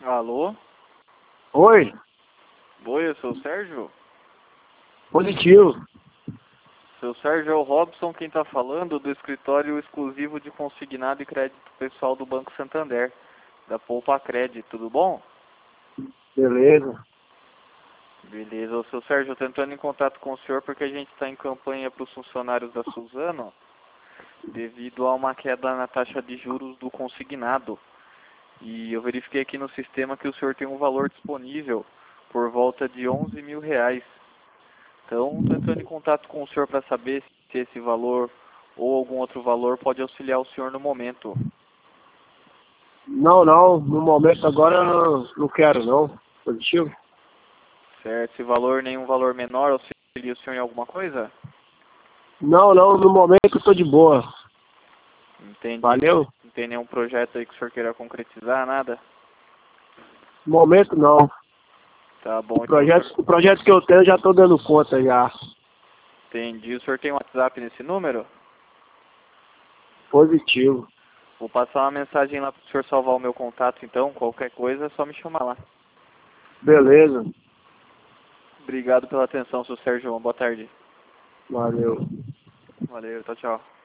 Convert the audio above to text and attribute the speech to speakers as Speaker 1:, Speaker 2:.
Speaker 1: Alô?
Speaker 2: Oi,
Speaker 1: Oi, eu sou o Sérgio?
Speaker 2: positivo.
Speaker 1: Seu Sérgio é o Robson quem tá falando do escritório exclusivo de consignado e crédito pessoal do Banco Santander, da Poupa Cred, tudo bom?
Speaker 2: Beleza.
Speaker 1: Beleza, ô seu Sérgio, eu tentando em contato com o senhor porque a gente está em campanha para os funcionários da Suzano devido a uma queda na taxa de juros do consignado. E eu verifiquei aqui no sistema que o senhor tem um valor disponível por volta de R$ 11.000. Então, estou entrando em contato com o senhor para saber se esse valor ou algum outro valor pode auxiliar o senhor no momento.
Speaker 2: Não, no momento agora eu não quero não. Positivo?
Speaker 1: Certo? Esse valor, nenhum valor menor, auxilia o senhor em alguma coisa?
Speaker 2: Não, no momento eu tô de boa.
Speaker 1: Entendi.
Speaker 2: Valeu?
Speaker 1: Não tem nenhum projeto aí que o senhor queira concretizar, nada?
Speaker 2: No momento não.
Speaker 1: Tá bom,
Speaker 2: O
Speaker 1: então o senhor...
Speaker 2: projeto que eu tenho eu já tô dando conta já.
Speaker 1: Entendi. O senhor tem um WhatsApp nesse número?
Speaker 2: Positivo.
Speaker 1: Vou passar uma mensagem lá para o senhor salvar o meu contato, então. Qualquer coisa é só me chamar lá.
Speaker 2: Beleza.
Speaker 1: Obrigado pela atenção, seu Sérgio. Boa tarde.
Speaker 2: Valeu.
Speaker 1: Valeu, tchau, tchau.